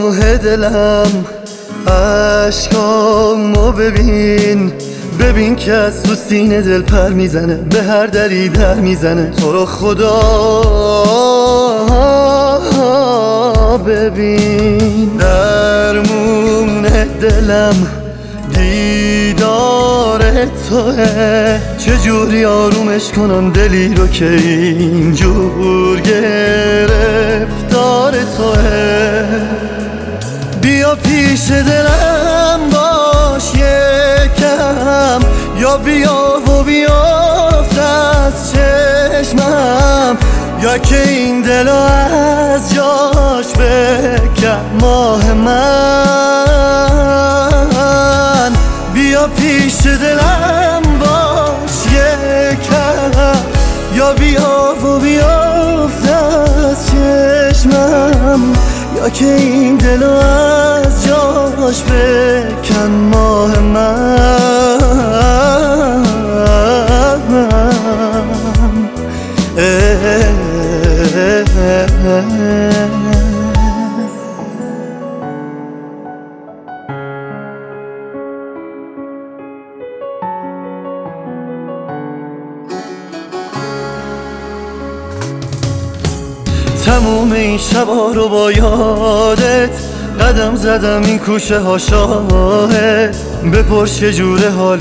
آه دلم عشقامو ببین که از تو سینه دل پر میزنه، به هر دری در میزنه. تو رو خدا ببین، درمون دلم دیدار توه. چجوری آرومش کنم دلی رو که اینجور گرفتار توه. بیا پیش دلم باش یکم، یا بیا و بیافت از چشمم، یا که این دلو از جاش بکن ماه من. بیا پیش دلم باش یکم، یا بیا و بیافت از چشمم، یا که این دلو از جاش بکن ماه من. تموم این شبا رو با یادت قدم زدم، این کوچه ها شاهد. بپرس چجوره حال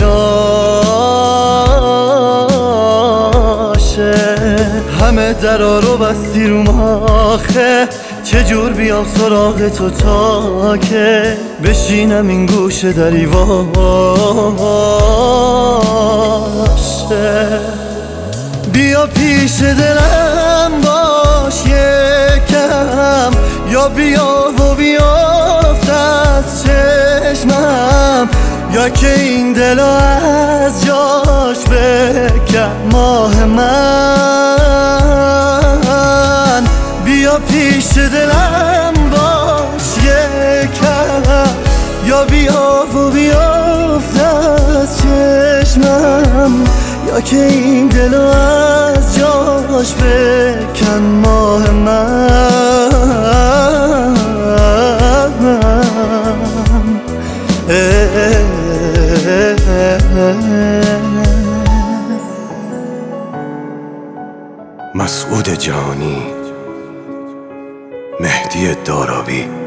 ایناشه، همه درا رو بستی رو ماخه. چجور بیام سراغ تو تا که بشینم این گوشه در ایواشه. بیا پیش دلم باش یکم، یا بیا و بیافت از چشمم، یا که این دلو از جاش بکن ماه من. بیا پیش دلم باش یکم، یا بیا و بیافت از چشمم، یا که این دلو از جاش بکن ماه من. مسعود جهانی، مهدی دارابی.